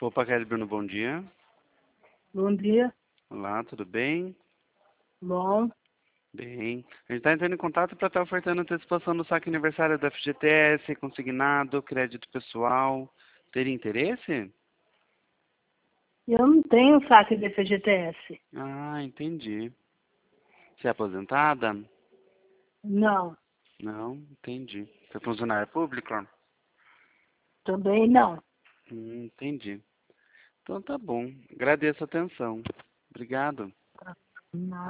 Opa, Kelly Bruno, bom dia. Bom dia. Olá, tudo bem? Bom. Bem. A gente está entrando em contato para estar ofertando antecipação do saque aniversário da FGTS, consignado, crédito pessoal. Teria interesse? Eu não tenho saque de FGTS. Ah, entendi. Você é aposentada? Não. Não, entendi. Você é funcionário público? Também não. Entendi. Então tá bom. Agradeço a atenção. Obrigado. Não.